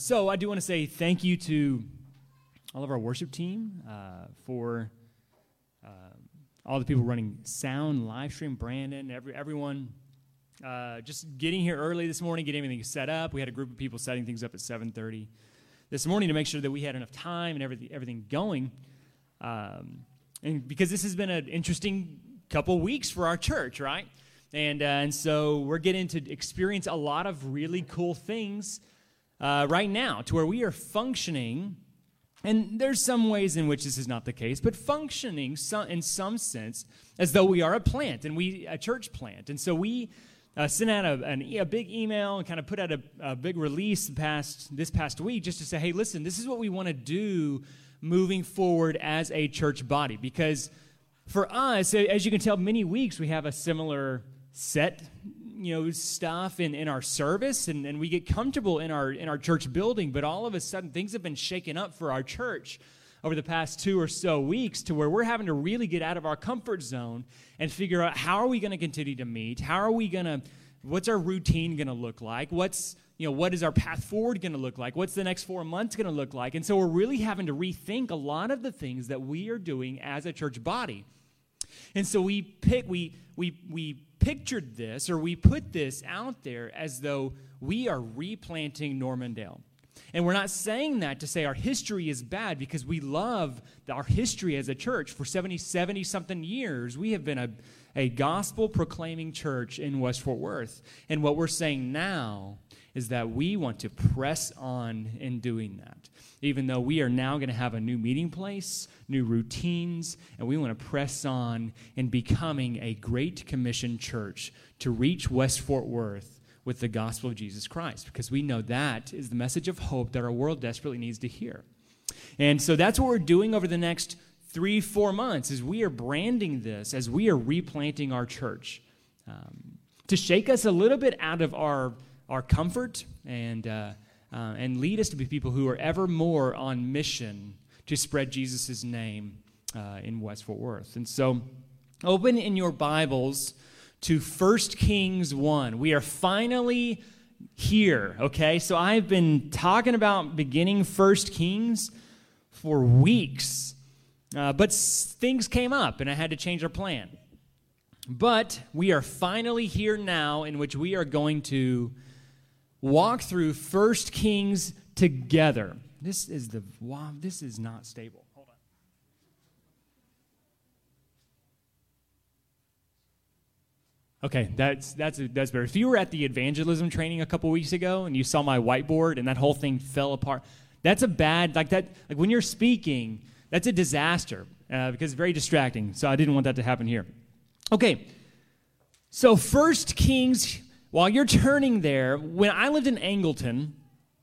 So I do want to say thank you to all of our worship team for all the people running sound, live stream, Brandon, everyone just getting here early this morning, getting everything set up. We had a group of people setting things up at 7:30 this morning to make sure that we had enough time and everything going. And because this has been an interesting couple weeks for our church, right? And so we're getting to experience a lot of really cool things right now, to where we are functioning, and there's some ways in which this is not the case, but functioning in some sense as though we are a plant, and a church plant. And so we sent out a big email and kind of put out a big release this past week just to say, hey, listen, this is what we want to do moving forward as a church body. Because for us, as you can tell, many weeks we have a similar set stuff in our service, and we get comfortable in our church building, but all of a sudden things have been shaken up for our church over the past 2 or so weeks, to where we're having to really get out of our comfort zone and figure out, how are we going to continue to meet? What's our routine going to look like? What is our path forward going to look like? What's the next 4 months going to look like? And so we're really having to rethink a lot of the things that we are doing as a church body. And so we pictured this, or we put this out there as though we are replanting Normandale. And we're not saying that to say our history is bad, because we love our history as a church. For 70-something years, we have been a gospel-proclaiming church in West Fort Worth. And what we're saying now is that we want to press on in doing that. Even though we are now going to have a new meeting place, new routines, and we want to press on in becoming a Great Commission church to reach West Fort Worth with the gospel of Jesus Christ, because we know that is the message of hope that our world desperately needs to hear. And so that's what we're doing over the next 3-4 months, is we are branding this as we are replanting our church to shake us a little bit out of our comfort and lead us to be people who are ever more on mission to spread Jesus' name in West Fort Worth. And so open in your Bibles to 1 Kings 1. We are finally here, okay? So I've been talking about beginning 1 Kings for weeks, but things came up and I had to change our plan. But we are finally here now, in which we are going to walk through 1 Kings together. This is not stable. Hold on. Okay, that's better. If you were at the evangelism training a couple weeks ago and you saw my whiteboard and that whole thing fell apart, that's a bad, like when you're speaking, that's a disaster because it's very distracting. So I didn't want that to happen here. Okay, so 1 Kings. While you're turning there, when I lived in Angleton,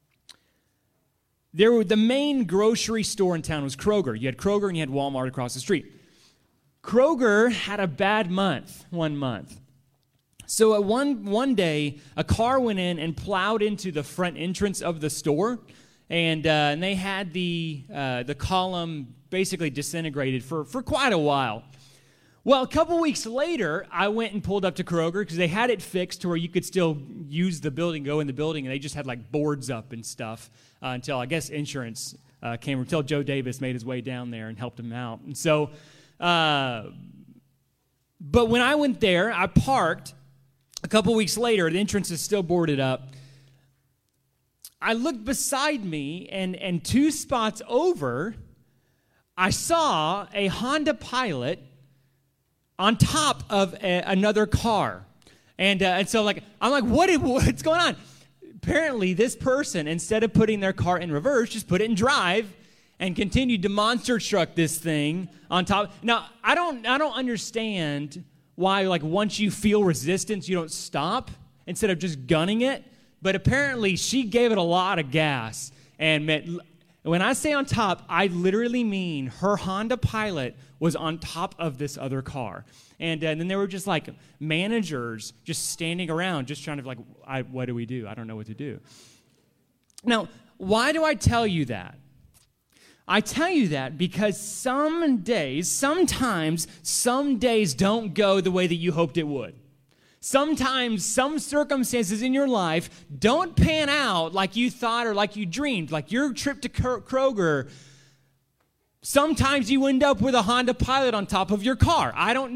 the main grocery store in town was Kroger. You had Kroger and you had Walmart across the street. Kroger had a bad month, 1 month. So at one day, a car went in and plowed into the front entrance of the store, and they had the column basically disintegrated for quite a while. Well, a couple weeks later, I went and pulled up to Kroger because they had it fixed to where you could still use the building, go in the building, and they just had like boards up and stuff until, I guess, insurance came, until Joe Davis made his way down there and helped him out. And so, but when I went there, I parked. A couple weeks later, the entrance is still boarded up. I looked beside me, and 2 spots over, I saw a Honda Pilot on top of another car. And so I'm like, what's going on? Apparently, this person, instead of putting their car in reverse, just put it in drive and continued to monster truck this thing on top. Now, I don't understand why, like, once you feel resistance, you don't stop instead of just gunning it. But apparently, she gave it a lot of gas. And when I say on top, I literally mean her Honda Pilot was on top of this other car. And then there were just like managers just standing around just trying to what do we do? I don't know what to do. Now, why do I tell you that? I tell you that because sometimes some days don't go the way that you hoped it would. Sometimes some circumstances in your life don't pan out like you thought or like you dreamed, like your trip to Kroger. Sometimes you end up with a Honda Pilot on top of your car.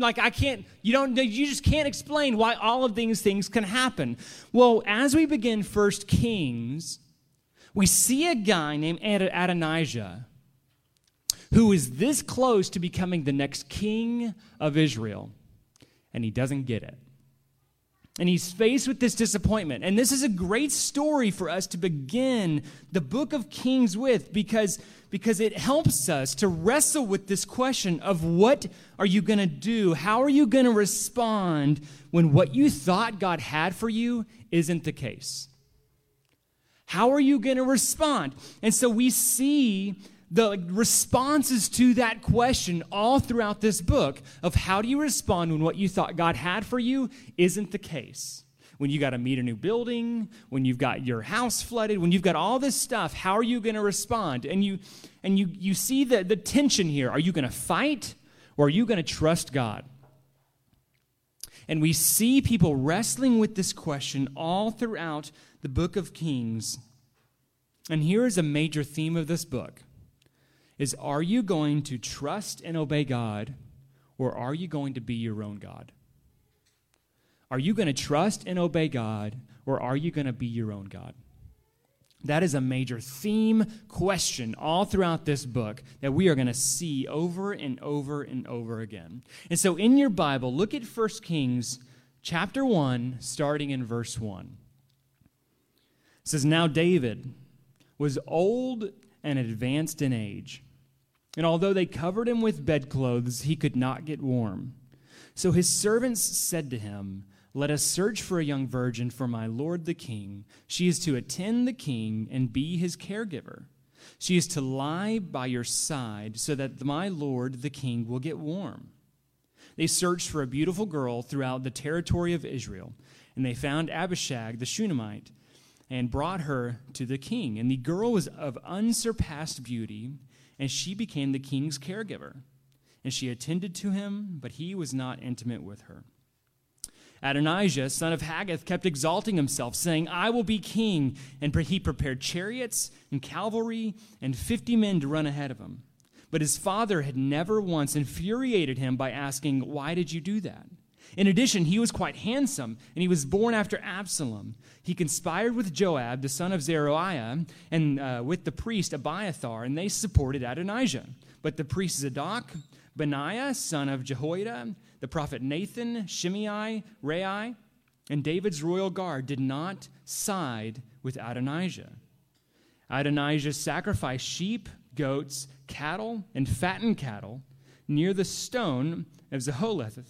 You just can't explain why all of these things can happen. Well, as we begin 1 Kings, we see a guy named Adonijah who is this close to becoming the next king of Israel, and he doesn't get it. And he's faced with this disappointment. And this is a great story for us to begin the book of Kings with because it helps us to wrestle with this question of what are you going to do? How are you going to respond when what you thought God had for you isn't the case? How are you going to respond? And so we see the responses to that question all throughout this book of how do you respond when what you thought God had for you isn't the case. When you got to meet a new building, when you've got your house flooded, when you've got all this stuff, how are you going to respond? And you see the tension here. Are you going to fight or are you going to trust God? And we see people wrestling with this question all throughout the book of Kings. And here is a major theme of this book. Is are you going to trust and obey God, or are you going to be your own God? Are you going to trust and obey God, or are you going to be your own God? That is a major theme question all throughout this book that we are going to see over and over and over again. And so in your Bible, look at 1 Kings chapter 1, starting in verse 1. It says, "Now David was old and advanced in age. And although they covered him with bedclothes, he could not get warm. So his servants said to him, 'Let us search for a young virgin for my lord the king. She is to attend the king and be his caregiver. She is to lie by your side so that my lord the king will get warm.' They searched for a beautiful girl throughout the territory of Israel, and they found Abishag the Shunammite and brought her to the king. And the girl was of unsurpassed beauty, and she became the king's caregiver. And she attended to him, but he was not intimate with her. Adonijah, son of Haggith, kept exalting himself, saying, 'I will be king.' And he prepared chariots and cavalry and 50 men to run ahead of him. But his father had never once infuriated him by asking, 'Why did you do that?' In addition, he was quite handsome, and he was born after Absalom. He conspired with Joab, the son of Zeruiah, and with the priest Abiathar, and they supported Adonijah. But the priest Zadok, Benaiah, son of Jehoiada, the prophet Nathan, Shimei, Rei, and David's royal guard did not side with Adonijah. Adonijah sacrificed sheep, goats, cattle, and fattened cattle near the stone of Zoheleth,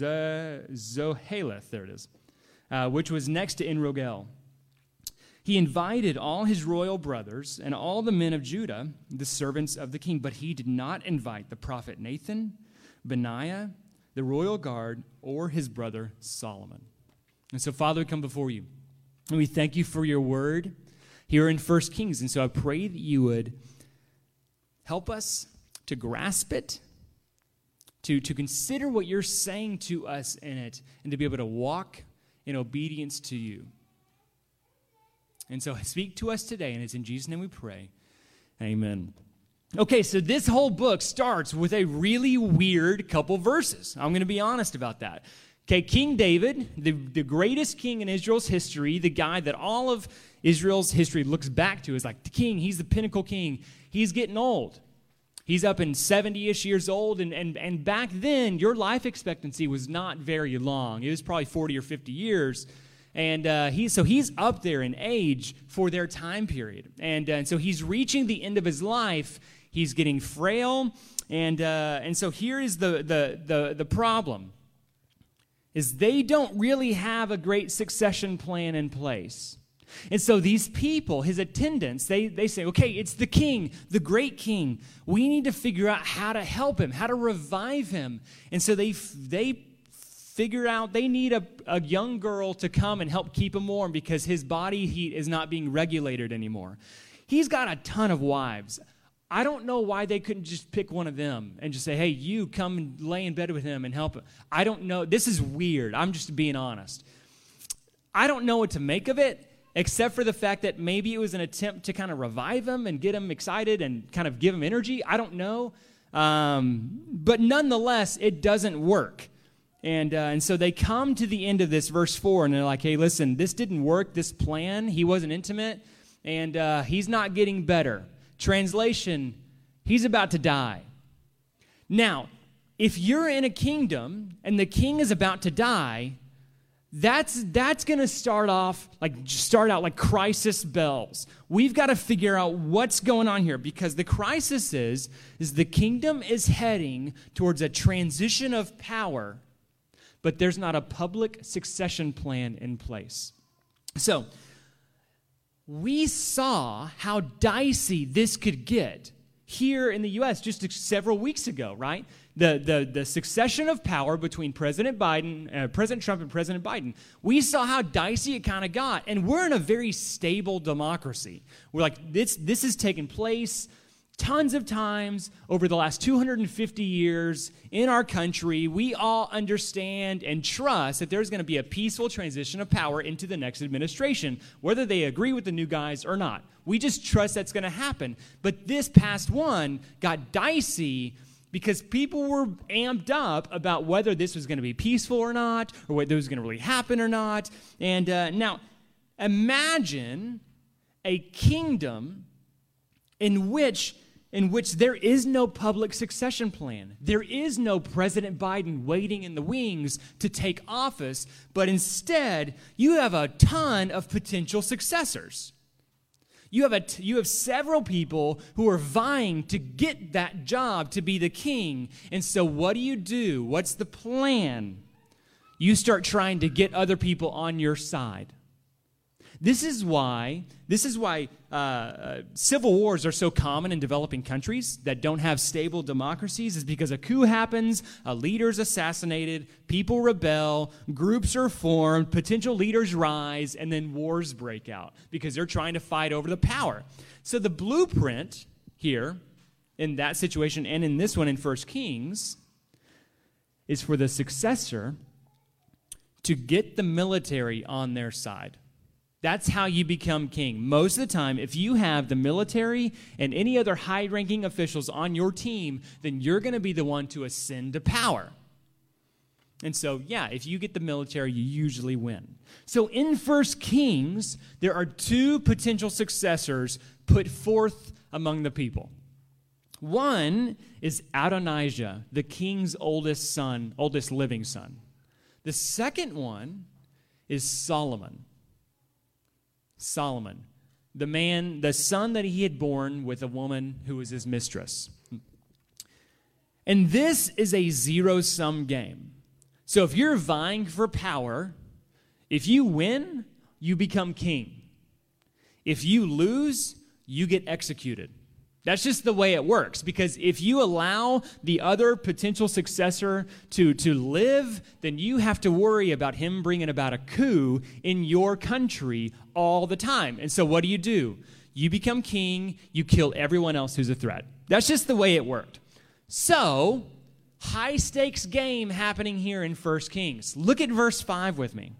there it is, which was next to En-Rogel. He invited all his royal brothers and all the men of Judah, the servants of the king, but he did not invite the prophet Nathan, Benaiah, the royal guard, or his brother Solomon." And so, Father, we come before you, and we thank you for your word here in 1 Kings. And so I pray that you would help us to grasp it, to consider what you're saying to us in it, and to be able to walk in obedience to you. And so speak to us today, and it's in Jesus' name we pray. Amen. Okay, so this whole book starts with a really weird couple verses. I'm going to be honest about that. Okay, King David, the greatest king in Israel's history, the guy that all of Israel's history looks back to, is like the king. He's the pinnacle king. He's getting old. He's up in 70-ish years old, and back then, your life expectancy was not very long. It was probably 40 or 50 years, and he's up there in age for their time period, and so he's reaching the end of his life. He's getting frail, and so here is the problem: is they don't really have a great succession plan in place. And so these people, his attendants, they say, okay, it's the king, the great king. We need to figure out how to help him, how to revive him. And so they figure out they need a young girl to come and help keep him warm because his body heat is not being regulated anymore. He's got a ton of wives, I don't know why they couldn't just pick one of them and just say, hey, you come and lay in bed with him and help him. I don't know. This is weird. I'm just being honest. I don't know what to make of it, except for the fact that maybe it was an attempt to kind of revive him and get him excited and kind of give him energy. I don't know. But nonetheless, it doesn't work. And so they come to the end of this, verse 4, and they're like, hey, listen, this didn't work, this plan. He wasn't intimate, and he's not getting better. Translation, he's about to die. Now, if you're in a kingdom and the king is about to die, that's going to start out like crisis bells. We've got to figure out what's going on here, because the crisis is the kingdom is heading towards a transition of power, but there's not a public succession plan in place. So, we saw how dicey this could get here in the U.S. just several weeks ago, right? The succession of power between President Trump and President Biden. We saw how dicey it kind of got, and we're in a very stable democracy. We're like, this has taken place tons of times over the last 250 years in our country. We all understand and trust that there's going to be a peaceful transition of power into the next administration, whether they agree with the new guys or not. We just trust that's going to happen. But this past one got dicey because people were amped up about whether this was going to be peaceful or not, or whether it was going to really happen or not. And now, imagine a kingdom in which there is no public succession plan. There is no President Biden waiting in the wings to take office, but instead, you have a ton of potential successors. You have several people who are vying to get that job to be the king. And so what do? What's the plan? You start trying to get other people on your side. This is why civil wars are so common in developing countries that don't have stable democracies, is because a coup happens, a leader's assassinated, people rebel, groups are formed, potential leaders rise, and then wars break out because they're trying to fight over the power. So the blueprint here in that situation and in this one in 1 Kings is for the successor to get the military on their side. That's how you become king. Most of the time, if you have the military and any other high-ranking officials on your team, then you're going to be the one to ascend to power. And so, if you get the military, you usually win. So in 1 Kings, there are two potential successors put forth among the people. One is Adonijah, the king's oldest living son. The second one is Solomon. Solomon, the son that he had born with a woman who was his mistress. And this is a zero-sum game. So if you're vying for power, if you win, you become king. If you lose, you get executed. That's just the way it works, because if you allow the other potential successor to live, then you have to worry about him bringing about a coup in your country all the time. And so what do? You become king, you kill everyone else who's a threat. That's just the way it worked. So, high-stakes game happening here in 1 Kings. Look at verse 5 with me.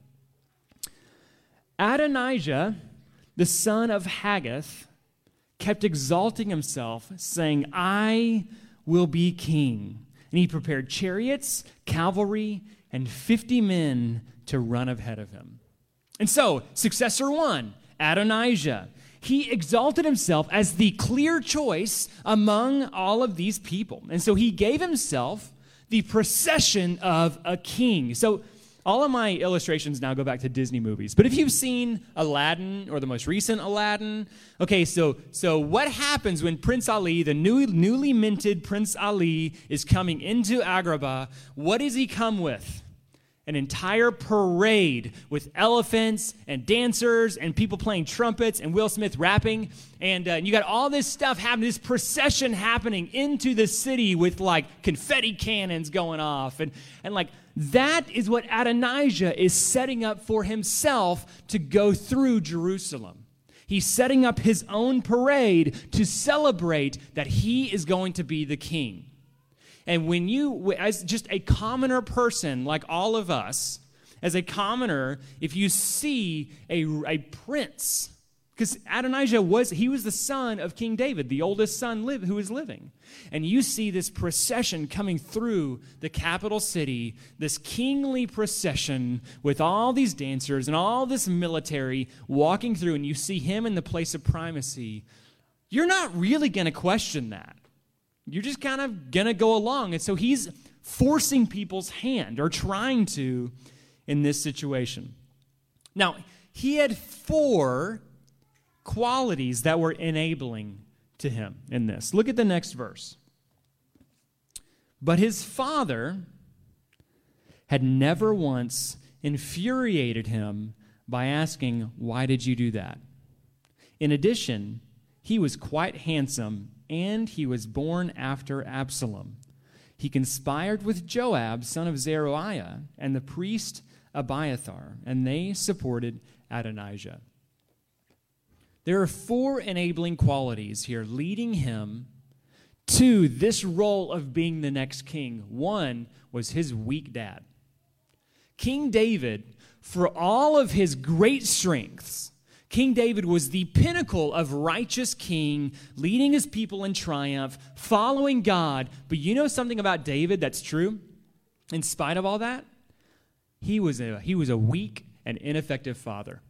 Adonijah, the son of Haggith, kept exalting himself, saying, I will be king. And he prepared chariots, cavalry, and 50 men to run ahead of him. And so, successor one, Adonijah, he exalted himself as the clear choice among all of these people. And so he gave himself the procession of a king. So all of my illustrations now go back to Disney movies. But if you've seen Aladdin or the most recent Aladdin, okay, so what happens when Prince Ali, the newly minted Prince Ali, is coming into Agrabah? What does he come with? An entire parade with elephants and dancers and people playing trumpets and Will Smith rapping. And you got all this stuff happening, this procession happening into the city with like confetti cannons going off. And like that is what Adonijah is setting up for himself to go through Jerusalem. He's setting up his own parade to celebrate that he is going to be the king. And when you, as just a commoner person like all of us, as a commoner, if you see a prince, because Adonijah was the son of King David, the oldest son who was living. And you see this procession coming through the capital city, this kingly procession with all these dancers and all this military walking through, and you see him in the place of primacy. You're not really going to question that. You're just kind of going to go along. And so he's forcing people's hand, or trying to, in this situation. Now, he had 4 qualities that were enabling to him in this. Look at the next verse. But his father had never once infuriated him by asking, "Why did you do that?" In addition, he was quite handsome, and he was born after Absalom. He conspired with Joab, son of Zeruiah, and the priest Abiathar, and they supported Adonijah. There are 4 enabling qualities here leading him to this role of being the next king. One was his weak dad. King David, for all of his great strengths, King David was the pinnacle of righteous king, leading his people in triumph, following God. But you know something about David that's true? In spite of all that, he was a weak and ineffective father.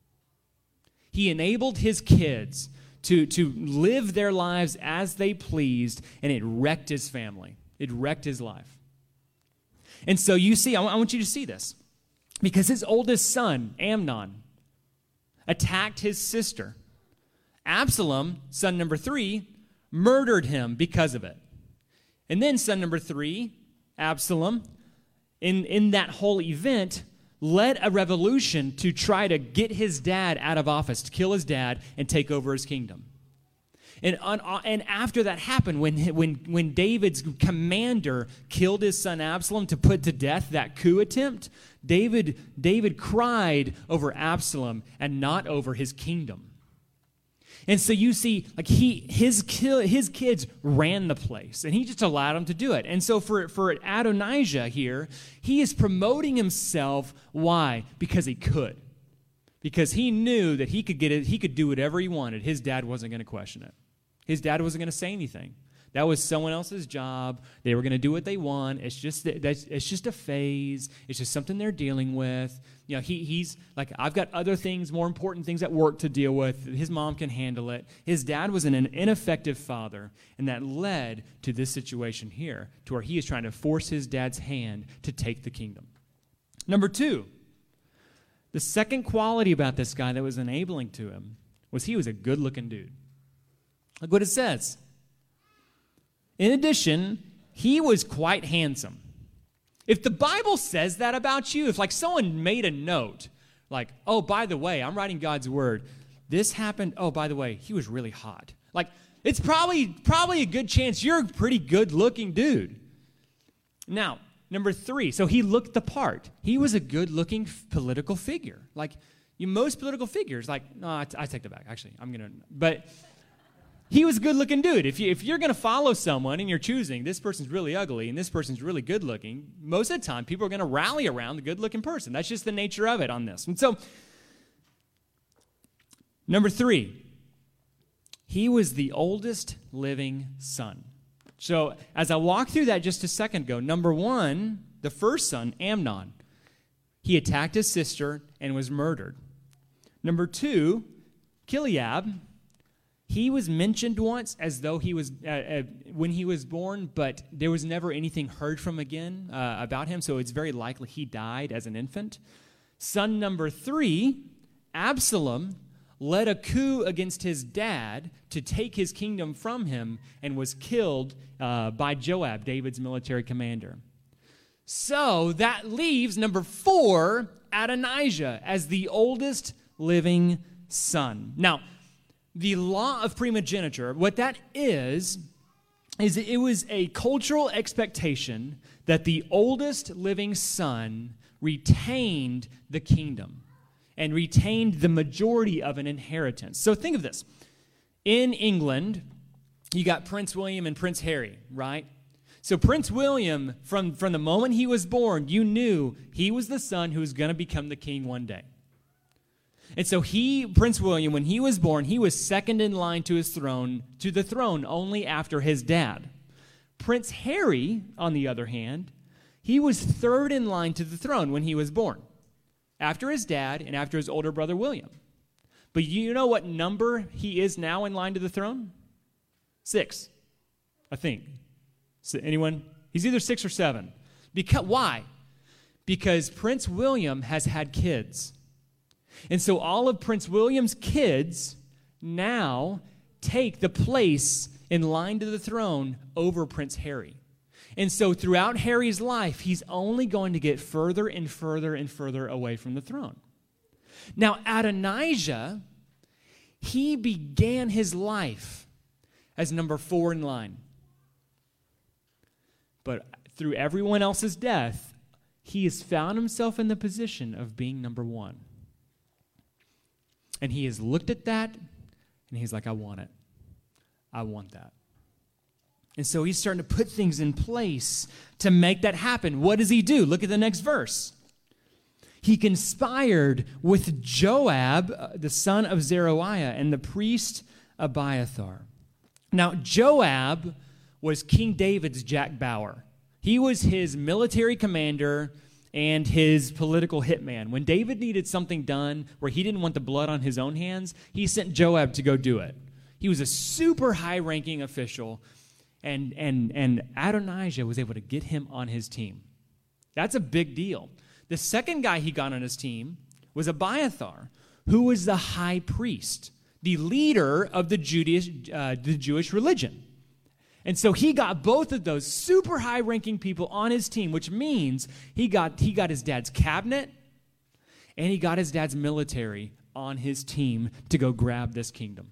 He enabled his kids to live their lives as they pleased, and it wrecked his family. It wrecked his life. And so you see, I want you to see this. Because his oldest son, Amnon, attacked his sister. Absalom, son number 3, murdered him because of it. And then son number 3, Absalom, in that whole event, led a revolution to try to get his dad out of office, to kill his dad and take over his kingdom. And after that happened, when David's commander killed his son Absalom to put to death that coup attempt, David cried over Absalom and not over his kingdom. And so you see, like his kids ran the place, and he just allowed them to do it. And so for Adonijah here, he is promoting himself. Why? Because he could. Because he knew that he could get it. He could do whatever he wanted. His dad wasn't going to question it. His dad wasn't going to say anything. That was someone else's job. They were going to do what they want. It's just a phase. It's just something they're dealing with. You know, he's like, I've got other things, more important things at work to deal with. His mom can handle it. His dad was an ineffective father, and that led to this situation here, to where he is trying to force his dad's hand to take the kingdom. Number 2, the second quality about this guy that was enabling to him was he was a good-looking dude. Look what it says. In addition, he was quite handsome. If the Bible says that about you, if like someone made a note, like, oh, by the way, I'm writing God's word, this happened, oh, by the way, he was really hot. Like, it's probably a good chance you're a pretty good-looking dude. Now, number 3, so he looked the part. He was a good-looking political figure. Like, most political figures, like, no, I take that back. Actually, but he was a good-looking dude. If you're going to follow someone and you're choosing, this person's really ugly and this person's really good-looking, most of the time people are going to rally around the good-looking person. That's just the nature of it on this. And so, number 3, he was the oldest living son. So as I walked through that just a second ago, number 1, the first son, Amnon, he attacked his sister and was murdered. Number 2, Chileab, he was mentioned once as though he was when he was born, but there was never anything heard from again about him, so it's very likely he died as an infant. Son number 3, Absalom, led a coup against his dad to take his kingdom from him and was killed by Joab, David's military commander. So that leaves number 4, Adonijah, as the oldest living son. Now, the law of primogeniture, what that is it was a cultural expectation that the oldest living son retained the kingdom. and retained the majority of an inheritance. So think of this. In England, you got Prince William and Prince Harry, right? So Prince William, from the moment he was born, you knew he was the son who was going to become the king one day. And so Prince William, when he was born, he was second in line to the throne only after his dad. Prince Harry, on the other hand, he was third in line to the throne when he was born, after his dad and after his older brother William. But you know what number he is now in line to the throne? 6, I think. So anyone? He's either 6 or 7. Why? Because Prince William has had kids. And so all of Prince William's kids now take the place in line to the throne over Prince Harry. And so throughout Harry's life, he's only going to get further and further and further away from the throne. Now, Adonijah, he began his life as number 4 in line. But through everyone else's death, he has found himself in the position of being number 1. And he has looked at that, and he's like, I want it. I want that. And so he's starting to put things in place to make that happen. What does he do? Look at the next verse. He conspired with Joab, the son of Zeruiah, and the priest Abiathar. Now, Joab was King David's Jack Bauer. He was his military commander and his political hitman. When David needed something done where he didn't want the blood on his own hands, he sent Joab to go do it. He was a super high-ranking official, and Adonijah was able to get him on his team. That's a big deal. The second guy he got on his team was Abiathar, who was the high priest, the leader of the Jewish religion. And so he got both of those super high-ranking people on his team, which means he got his dad's cabinet and he got his dad's military on his team to go grab this kingdom.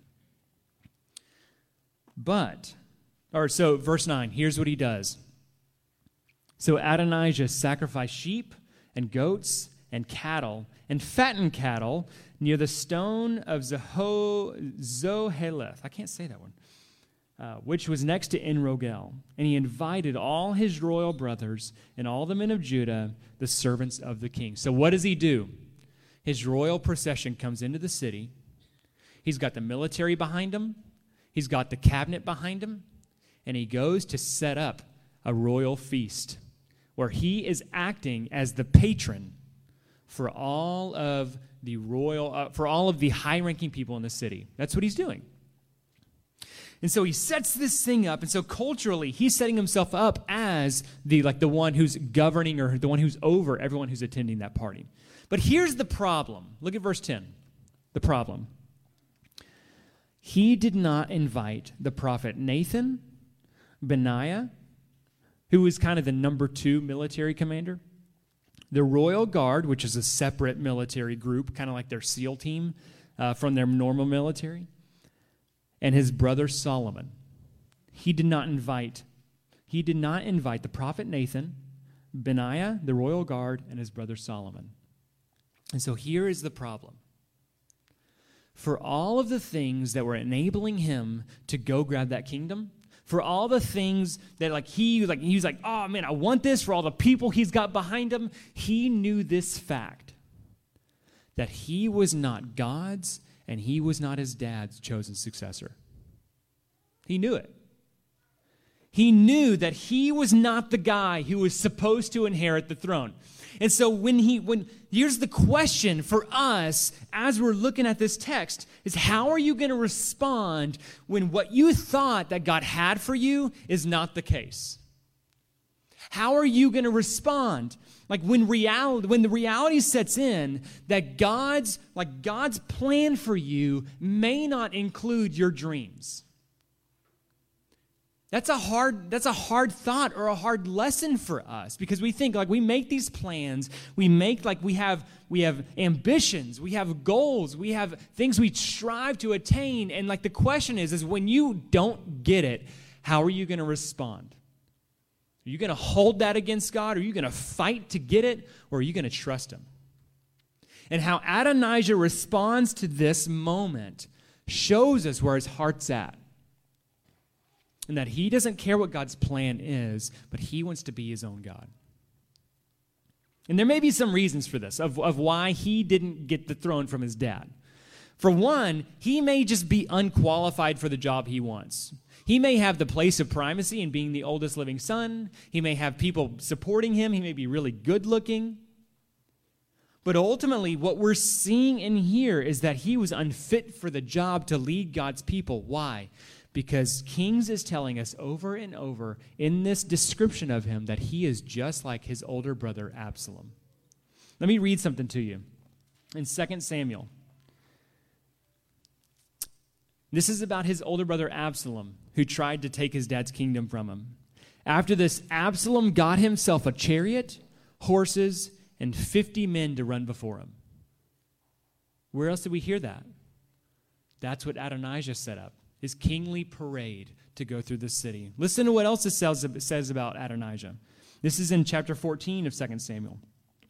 So verse 9, here's what he does. So Adonijah sacrificed sheep and goats and cattle and fattened cattle near the stone of Zoheleth. I can't say that one. Which was next to En-Rogel. And he invited all his royal brothers and all the men of Judah, the servants of the king. So what does he do? His royal procession comes into the city. He's got the military behind him. He's got the cabinet behind him. And he goes to set up a royal feast where he is acting as the patron for all of the high-ranking people in the city. That's what he's doing. And so he sets this thing up, and so culturally, he's setting himself up as the one who's governing or the one who's over everyone who's attending that party. But here's the problem. Look at verse 10. The problem. He did not invite the prophet Nathan, Benaiah, who was kind of the number 2 military commander, the royal guard, which is a separate military group, kind of like their SEAL team from their normal military, and his brother Solomon. He did not invite the prophet Nathan, Benaiah, the royal guard, and his brother Solomon. And so here is the problem. For all of the things that were enabling him to go grab that kingdom, for all the things that he was like, oh man, I want this, for all the people he's got behind him, he knew this fact, that he was not God's and he was not his dad's chosen successor. He knew it. He knew that he was not the guy who was supposed to inherit the throne. And so here's the question for us as we're looking at this text is how are you going to respond when what you thought that God had for you is not the case? How are you going to respond? When the reality sets in that God's plan for you may not include your dreams. That's a hard thought or a hard lesson for us because we think we make these plans, we have ambitions, we have goals, we have things we strive to attain, and the question is when you don't get it, how are you going to respond? Are you going to hold that against God? Are you going to fight to get it? Or are you going to trust him? And how Adonijah responds to this moment shows us where his heart's at. And that he doesn't care what God's plan is, but he wants to be his own God. And there may be some reasons for this, of why he didn't get the throne from his dad. For one, he may just be unqualified for the job he wants. He may have the place of primacy in being the oldest living son. He may have people supporting him. He may be really good looking. But ultimately, what we're seeing in here is that he was unfit for the job to lead God's people. Why? Because Kings is telling us over and over in this description of him that he is just like his older brother Absalom. Let me read something to you. In 2 Samuel, this is about his older brother Absalom, who tried to take his dad's kingdom from him. After this, Absalom got himself a chariot, horses, and 50 men to run before him. Where else did we hear that? That's what Adonijah set up, his kingly parade to go through the city. Listen to what else it says about Adonijah. This is in chapter 14 of 2 Samuel.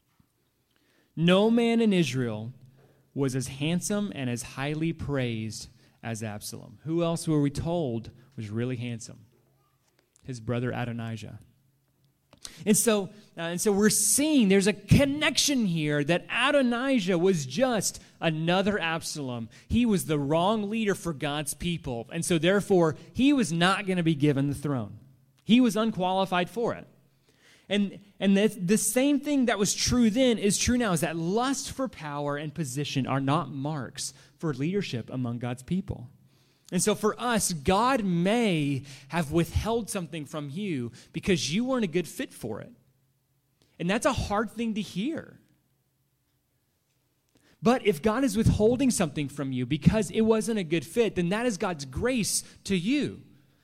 No man in Israel was as handsome and as highly praised as Absalom. Who else were we told was really handsome? His brother Adonijah. And so we're seeing there's a connection here that Adonijah was just another Absalom. He was the wrong leader for God's people. And so therefore, he was not going to be given the throne. He was unqualified for it. And the same thing that was true then is true now, is that lust for power and position are not marks for leadership among God's people. And so for us, God may have withheld something from you because you weren't a good fit for it. And that's a hard thing to hear. But if God is withholding something from you because it wasn't a good fit, then that is God's grace to you.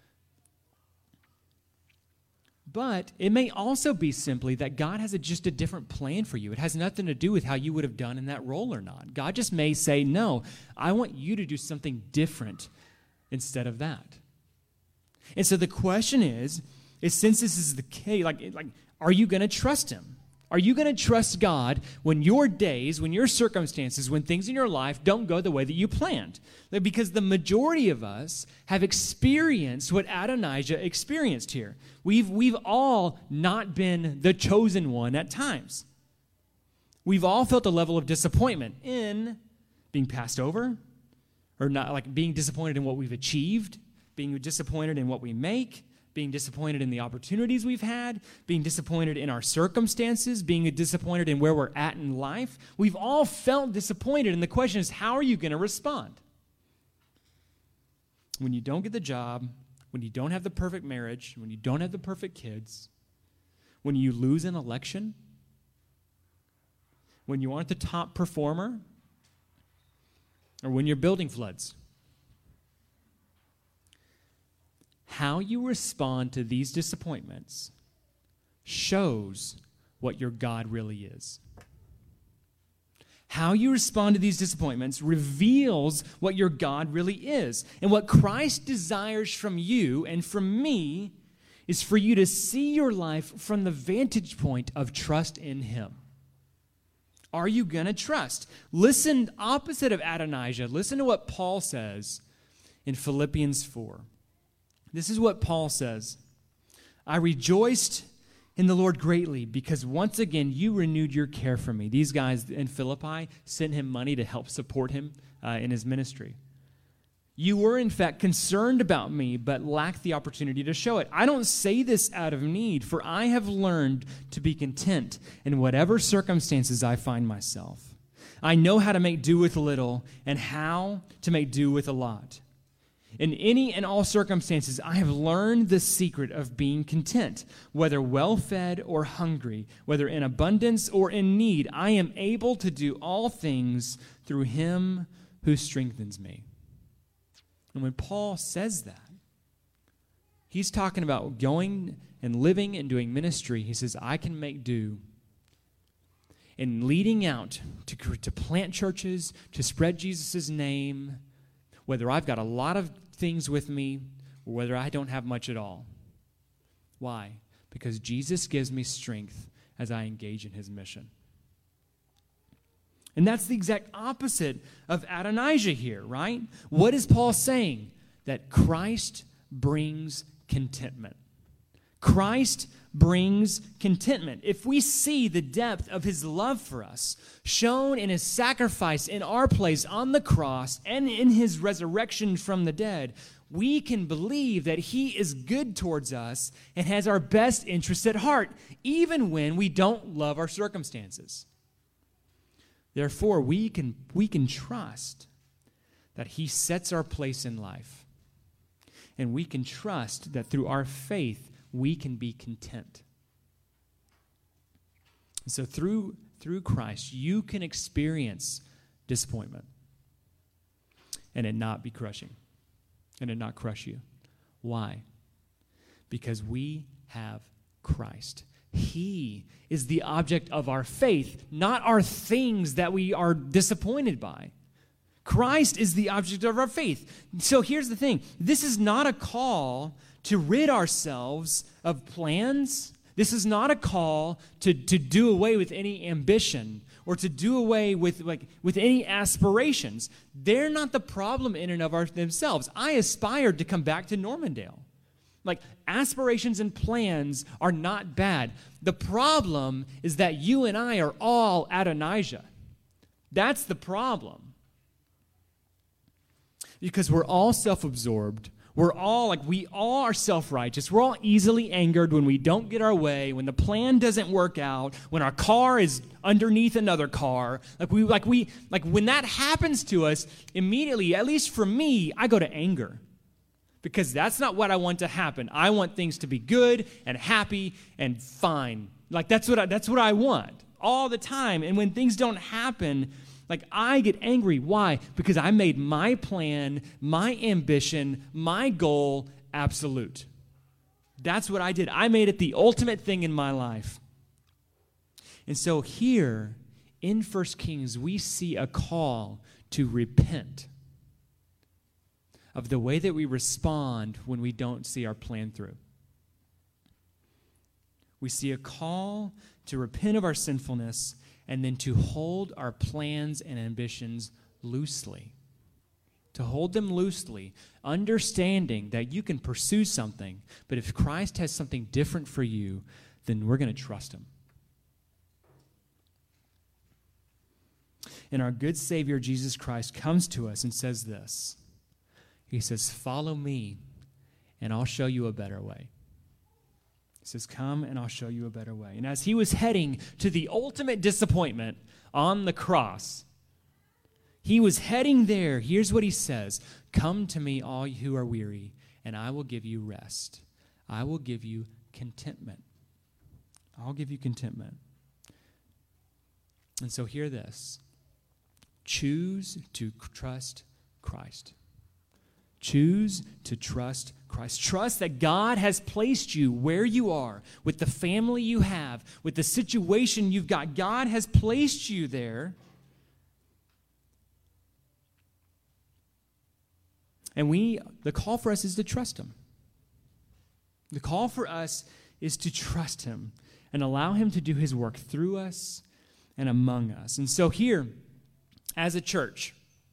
But it may also be simply that God has just a different plan for you. It has nothing to do with how you would have done in that role or not. God just may say, no, I want you to do something different instead of that. And so the question is since this is the case, are you going to trust him? Are you going to trust God when your days, when your circumstances, when things in your life don't go the way that you planned? Because the majority of us have experienced what Adonijah experienced here. We've all not been the chosen one at times. We've all felt a level of disappointment in being passed over, or not, like being disappointed in what we've achieved, being disappointed in what we make, being disappointed in the opportunities we've had, being disappointed in our circumstances, being disappointed in where we're at in life. We've all felt disappointed, and the question is, how are you going to respond? When you don't get the job, when you don't have the perfect marriage, when you don't have the perfect kids, when you lose an election, when you aren't the top performer, or when your building floods. How you respond to these disappointments shows what your God really is. How you respond to these disappointments reveals what your God really is. And what Christ desires from you and from me is for you to see your life from the vantage point of trust in him. Are you going to trust? Listen, opposite of Adonijah, listen to what Paul says in Philippians 4. This is what Paul says. I rejoiced in the Lord greatly because once again you renewed your care for me. These guys in Philippi sent him money to help support him in his ministry. You were, in fact, concerned about me, but lacked the opportunity to show it. I don't say this out of need, for I have learned to be content in whatever circumstances I find myself. I know how to make do with little and how to make do with a lot. In any and all circumstances, I have learned the secret of being content, whether well-fed or hungry, whether in abundance or in need. I am able to do all things through him who strengthens me. And when Paul says that, he's talking about going and living and doing ministry. He says, I can make do. And leading out to plant churches, to spread Jesus' name, whether I've got a lot of things with me or whether I don't have much at all. Why? Because Jesus gives me strength as I engage in his mission. And that's the exact opposite of Adonijah here, right? What is Paul saying? That Christ brings contentment. Christ brings contentment. If we see the depth of his love for us, shown in his sacrifice in our place on the cross and in his resurrection from the dead, we can believe that he is good towards us and has our best interests at heart, even when we don't love our circumstances. Therefore, we can trust that he sets our place in life. And we can trust that through our faith, we can be content. So through Christ, you can experience disappointment and it not be crushing, and it not crush you. Why? Because we have Christ. He is the object of our faith, not our things that we are disappointed by. Christ is the object of our faith. So here's the thing. This is not a call to rid ourselves of plans. This is not a call to do away with any ambition or to do away with any aspirations. They're not the problem in and of themselves. I aspired to come back to Normandale. Aspirations and plans are not bad. The problem is that you and I are all Adonijah. That's the problem. Because we're all self-absorbed. We all are self-righteous. We're all easily angered when we don't get our way, when the plan doesn't work out, when our car is underneath another car. When that happens to us, immediately, at least for me, I go to anger. Because that's not what I want to happen. I want things to be good and happy and fine. That's what I want all the time. And when things don't happen, I get angry. Why? Because I made my plan, my ambition, my goal absolute. That's what I did. I made it the ultimate thing in my life. And so here in 1 Kings, we see a call to repent of the way that we respond when we don't see our plan through. We see a call to repent of our sinfulness and then to hold our plans and ambitions loosely. To hold them loosely, understanding that you can pursue something, but if Christ has something different for you, then we're going to trust him. And our good Savior, Jesus Christ, comes to us and says this. He says, "Follow me, and I'll show you a better way." He says, "Come, and I'll show you a better way." And as he was heading to the ultimate disappointment on the cross, he was heading there. Here's what he says, "Come to me, all who are weary, and I will give you rest. I will give you contentment." I'll give you contentment. And so hear this. Choose to trust Christ. Choose to trust Christ. Trust that God has placed you where you are, with the family you have, with the situation you've got. God has placed you there. And the call for us is to trust him. The call for us is to trust him and allow him to do his work through us and among us. And so here, as a church,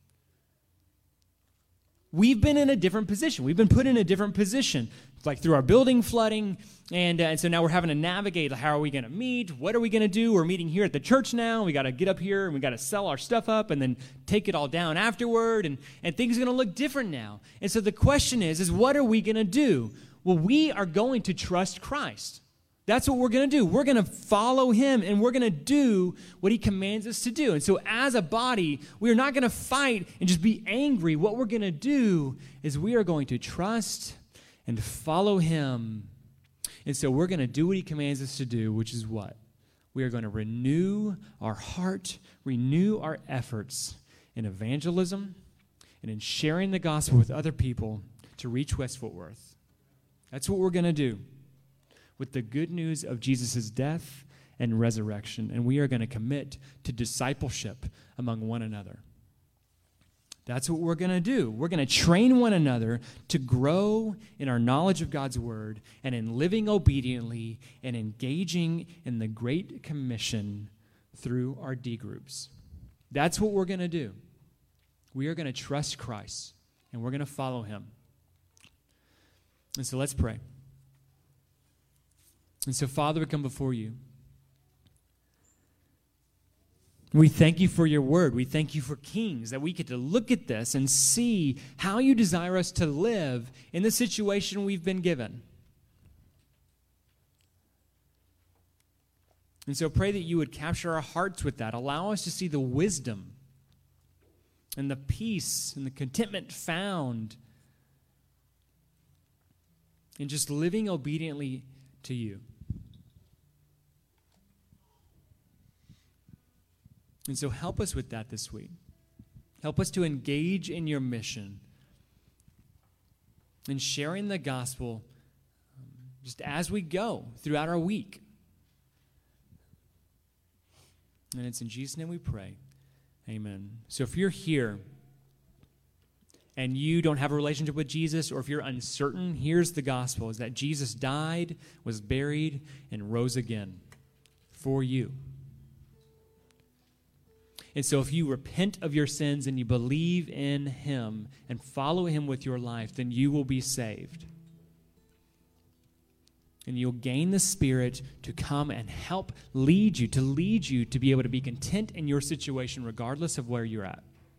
we've been in a different position. We've been put in a different position, through our building flooding, and so now we're having to navigate. How are we going to meet? What are we going to do? We're meeting here at the church now. We got to get up here, and we got to sell our stuff up, and then take it all down afterward, and things are going to look different now. And so the question is what are we going to do? Well, we are going to trust Christ. That's what we're going to do. We're going to follow him, and we're going to do what he commands us to do. And so as a body, we are not going to fight and just be angry. What we're going to do is we are going to trust and follow him. And so we're going to do what he commands us to do, which is what? We are going to renew our heart, renew our efforts in evangelism and in sharing the gospel with other people to reach West Fort Worth. That's what we're going to do with the good news of Jesus' death and resurrection. And we are going to commit to discipleship among one another. That's what we're going to do. We're going to train one another to grow in our knowledge of God's word and in living obediently and engaging in the Great Commission through our D groups. That's what we're going to do. We are going to trust Christ, and we're going to follow him. And so let's pray. And so, Father, we come before you. We thank you for your word. We thank you for Kings, that we get to look at this and see how you desire us to live in the situation we've been given. And so pray that you would capture our hearts with that. Allow us to see the wisdom and the peace and the contentment found in just living obediently to you. And so help us with that this week. Help us to engage in your mission and sharing the gospel just as we go throughout our week. And it's in Jesus' name we pray. Amen. So if you're here and you don't have a relationship with Jesus, or if you're uncertain, here's the gospel, is that Jesus died, was buried, and rose again for you. And so if you repent of your sins and you believe in him and follow him with your life, then you will be saved. And you'll gain the Spirit to come and help lead you to be able to be content in your situation regardless of where you're at.